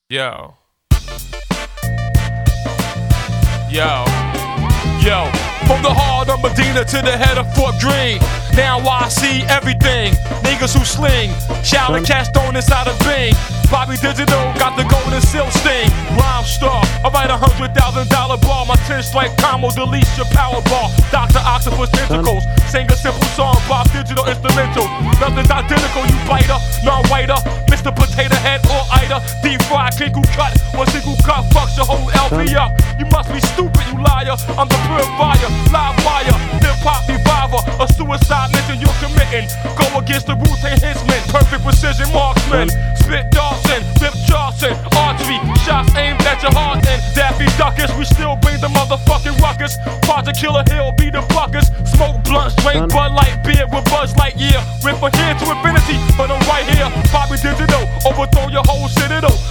Yo. Yo. Yo. From the heart of Medina to the head of Fort Greene. Now I see everything. Niggas who sling. Shouting cash thrown inside a Bing. Bobby Digital got the golden seal sting. Rhyme star, I write $100,000 bar. My 10 like combo deletes your power bar. Dr. Octopus tentacles, sing a simple song. Bob Digital instrumental. Nothing's identical, you biter, non-whiter. Mr. Potato Head or Ida. Deep fried, crinkle cut. One single cut fucks your whole LP up. You must be stupid, you liar. I'm the purifier, live wire, hip-hop reviver. A suicide mission you're committing. Go against the Wu-Tang Henchmen. Perfect precision marksman. Spit Dawson, Rip Charleston, archery, shots aimed at your heart and Daffy Duckers, we still bring the motherfucking ruckus. Project Killer Hill be the buckers. Smoke blunts, drink Bud Light beer with Buzz Lightyear. Rip from here to infinity, but I'm right here. Bobby Digital, overthrow your whole citadel.